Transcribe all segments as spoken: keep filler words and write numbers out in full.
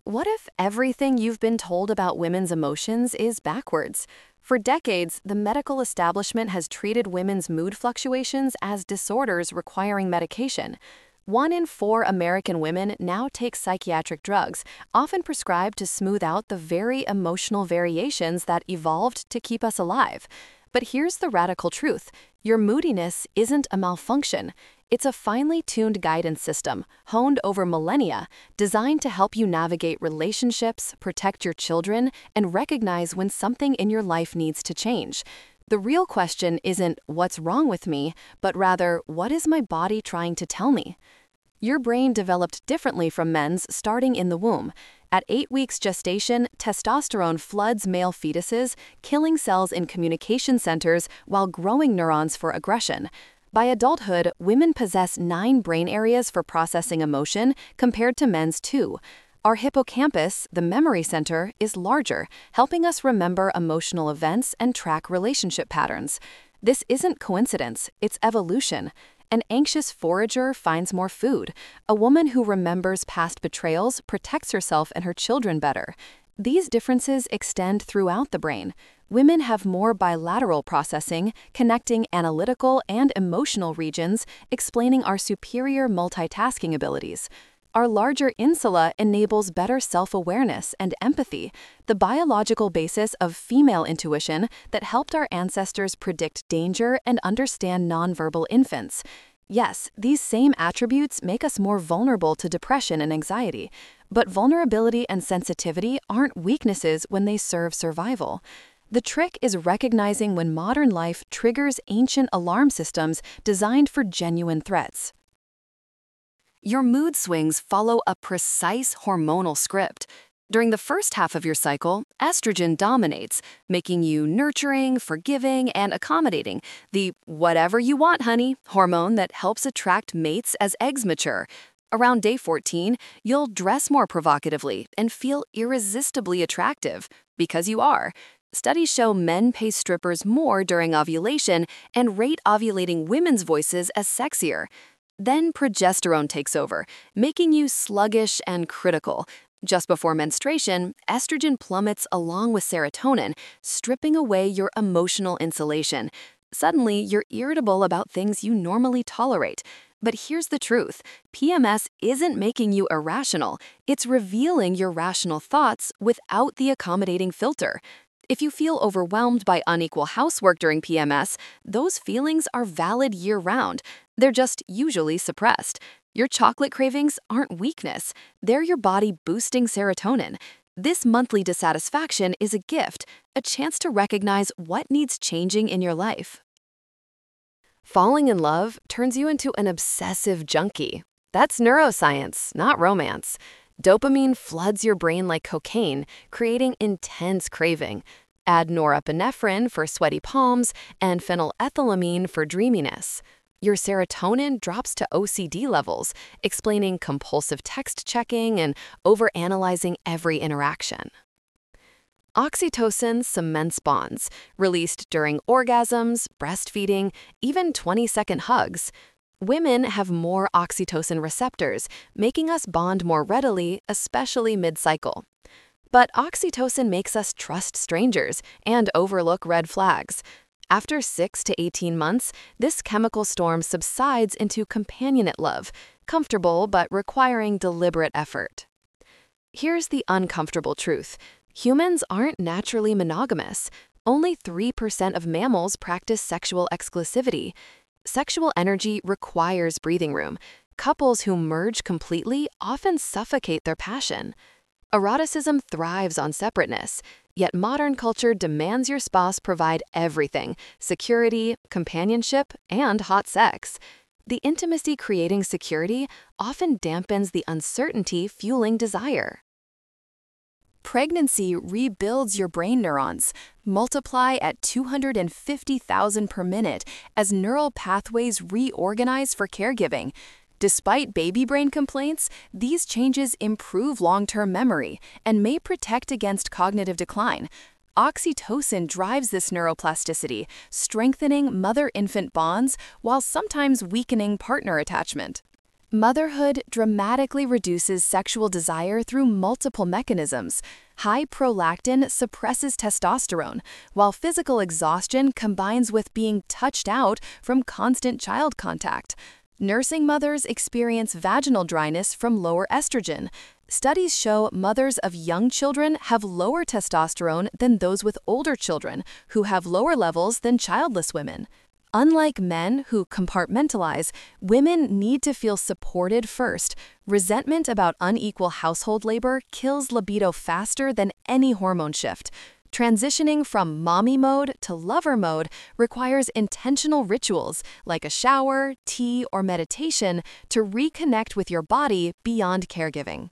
What if everything you've been told about women's emotions is backwards? For decades, the medical establishment has treated women's mood fluctuations as disorders requiring medication. One in four American women now take psychiatric drugs, often prescribed to smooth out the very emotional variations that evolved to keep us alive. But here's the radical truth: your moodiness isn't a malfunction. It's a finely tuned guidance system, honed over millennia, designed to help you navigate relationships, protect your children, and recognize when something in your life needs to change. The real question isn't "what's wrong with me," but rather, "what is my body trying to tell me?" Your brain developed differently from men's starting in the womb. At eight weeks gestation, testosterone floods male fetuses, killing cells in communication centers while growing neurons for aggression. By adulthood, women possess nine brain areas for processing emotion compared to men's two. Our hippocampus, the memory center, is larger, helping us remember emotional events and track relationship patterns. This isn't coincidence, it's evolution. An anxious forager finds more food. A woman who remembers past betrayals protects herself and her children better. These differences extend throughout the brain. Women have more bilateral processing, connecting analytical and emotional regions, explaining our superior multitasking abilities. Our larger insula enables better self-awareness and empathy, the biological basis of female intuition that helped our ancestors predict danger and understand nonverbal infants. Yes, these same attributes make us more vulnerable to depression and anxiety, but vulnerability and sensitivity aren't weaknesses when they serve survival. The trick is recognizing when modern life triggers ancient alarm systems designed for genuine threats. Your mood swings follow a precise hormonal script. During the first half of your cycle, estrogen dominates, making you nurturing, forgiving, and accommodating, the "whatever you want, honey" hormone that helps attract mates as eggs mature. Around day fourteen, you'll dress more provocatively and feel irresistibly attractive, because you are. Studies show men pay strippers more during ovulation and rate ovulating women's voices as sexier. Then progesterone takes over, making you sluggish and critical. Just before menstruation, estrogen plummets along with serotonin, stripping away your emotional insulation. Suddenly, you're irritable about things you normally tolerate. But here's the truth: P M S isn't making you irrational, it's revealing your rational thoughts without the accommodating filter. If you feel overwhelmed by unequal housework during P M S, those feelings are valid year-round. They're just usually suppressed. Your chocolate cravings aren't weakness. They're your body boosting serotonin. This monthly dissatisfaction is a gift, a chance to recognize what needs changing in your life. Falling in love turns you into an obsessive junkie. That's neuroscience, not romance. Dopamine floods your brain like cocaine, creating intense craving. Add norepinephrine for sweaty palms and phenylethylamine for dreaminess. Your serotonin drops to O C D levels, explaining compulsive text checking and overanalyzing every interaction. Oxytocin cements bonds, released during orgasms, breastfeeding, even twenty-second hugs. Women have more oxytocin receptors, making us bond more readily, especially mid-cycle. But oxytocin makes us trust strangers and overlook red flags. After six to eighteen months, this chemical storm subsides into companionate love, comfortable but requiring deliberate effort. Here's the uncomfortable truth: humans aren't naturally monogamous. Only three percent of mammals practice sexual exclusivity. Sexual energy requires breathing room. Couples who merge completely often suffocate their passion. Eroticism thrives on separateness, yet modern culture demands your spouse provide everything: security, companionship, and hot sex. The intimacy creating security often dampens the uncertainty fueling desire. Pregnancy rebuilds your brain neurons, multiply at two hundred fifty thousand per minute as neural pathways reorganize for caregiving. Despite baby brain complaints, these changes improve long-term memory and may protect against cognitive decline. Oxytocin drives this neuroplasticity, strengthening mother-infant bonds while sometimes weakening partner attachment. Motherhood dramatically reduces sexual desire through multiple mechanisms. High prolactin suppresses testosterone, while physical exhaustion combines with being touched out from constant child contact. Nursing mothers experience vaginal dryness from lower estrogen. Studies show mothers of young children have lower testosterone than those with older children, who have lower levels than childless women. Unlike men who compartmentalize, women need to feel supported first. Resentment about unequal household labor kills libido faster than any hormone shift. Transitioning from mommy mode to lover mode requires intentional rituals like a shower, tea, or meditation to reconnect with your body beyond caregiving.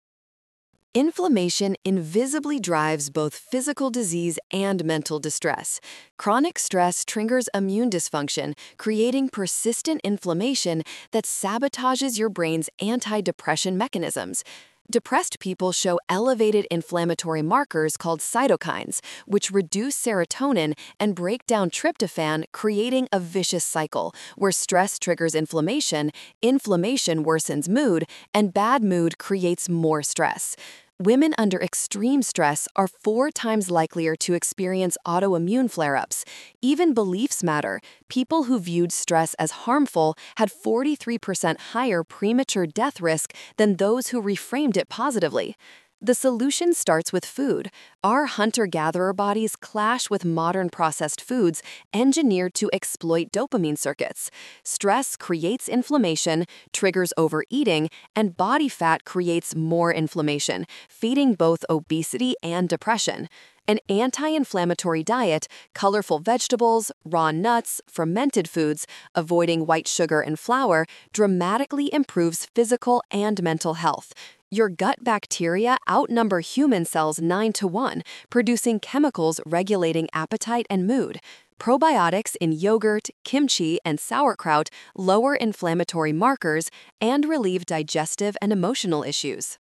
Inflammation invisibly drives both physical disease and mental distress. Chronic stress triggers immune dysfunction, creating persistent inflammation that sabotages your brain's anti-depression mechanisms. Depressed people show elevated inflammatory markers called cytokines, which reduce serotonin and break down tryptophan, creating a vicious cycle where stress triggers inflammation, inflammation worsens mood, and bad mood creates more stress. Women under extreme stress are four times likelier to experience autoimmune flare-ups. Even beliefs matter. People who viewed stress as harmful had forty-three percent higher premature death risk than those who reframed it positively. The solution starts with food. Our hunter-gatherer bodies clash with modern processed foods engineered to exploit dopamine circuits. Stress creates inflammation, triggers overeating, and body fat creates more inflammation, feeding both obesity and depression. An anti-inflammatory diet, colorful vegetables, raw nuts, fermented foods, avoiding white sugar and flour, dramatically improves physical and mental health. Your gut bacteria outnumber human cells nine to one, producing chemicals regulating appetite and mood. Probiotics in yogurt, kimchi, and sauerkraut lower inflammatory markers and relieve digestive and emotional issues.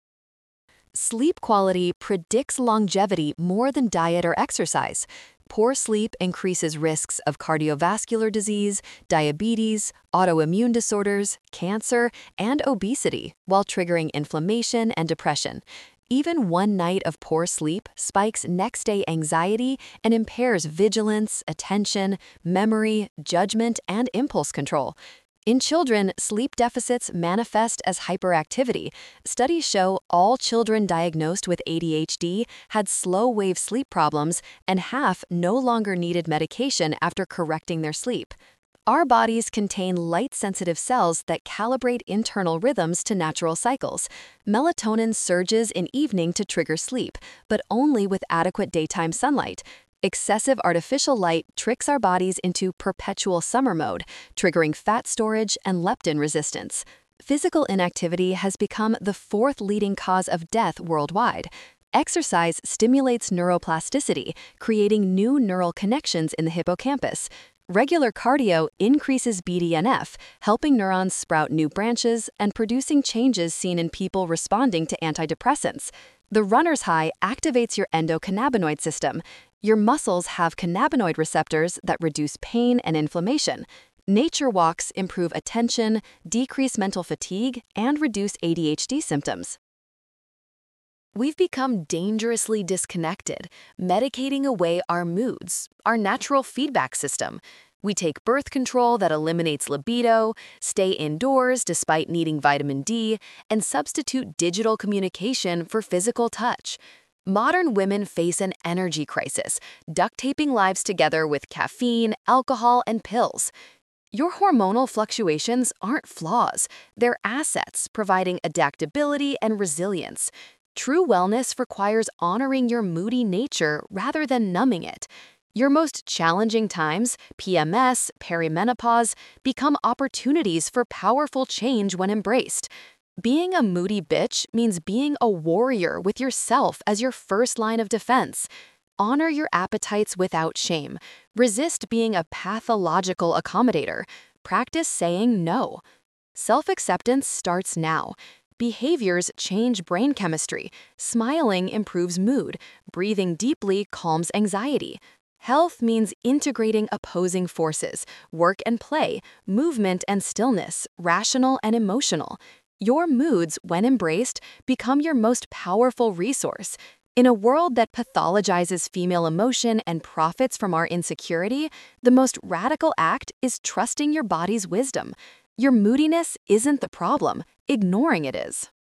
Sleep quality predicts longevity more than diet or exercise. Poor sleep increases risks of cardiovascular disease, diabetes, autoimmune disorders, cancer, and obesity, while triggering inflammation and depression. Even one night of poor sleep spikes next-day anxiety and impairs vigilance, attention, memory, judgment, and impulse control. In children, sleep deficits manifest as hyperactivity. Studies show all children diagnosed with A D H D had slow-wave sleep problems, and half no longer needed medication after correcting their sleep. Our bodies contain light-sensitive cells that calibrate internal rhythms to natural cycles. Melatonin surges in evening to trigger sleep, but only with adequate daytime sunlight. Excessive artificial light tricks our bodies into perpetual summer mode, triggering fat storage and leptin resistance. Physical inactivity has become the fourth leading cause of death worldwide. Exercise stimulates neuroplasticity, creating new neural connections in the hippocampus. Regular cardio increases B D N F, helping neurons sprout new branches and producing changes seen in people responding to antidepressants. The runner's high activates your endocannabinoid system. Your muscles have cannabinoid receptors that reduce pain and inflammation. Nature walks improve attention, decrease mental fatigue, and reduce A D H D symptoms. We've become dangerously disconnected, medicating away our moods, our natural feedback system. We take birth control that eliminates libido, stay indoors despite needing vitamin D, and substitute digital communication for physical touch. Modern women face an energy crisis, duct taping lives together with caffeine, alcohol, and pills. Your hormonal fluctuations aren't flaws, they're assets providing adaptability and resilience. True wellness requires honoring your moody nature rather than numbing it. Your most challenging times, P M S, perimenopause, become opportunities for powerful change when embraced. Being a moody bitch means being a warrior with yourself as your first line of defense. Honor your appetites without shame. Resist being a pathological accommodator. Practice saying no. Self-acceptance starts now. Behaviors change brain chemistry. Smiling improves mood. Breathing deeply calms anxiety. Health means integrating opposing forces, work and play, movement and stillness, rational and emotional. Your moods, when embraced, become your most powerful resource. In a world that pathologizes female emotion and profits from our insecurity, the most radical act is trusting your body's wisdom. Your moodiness isn't the problem, ignoring it is.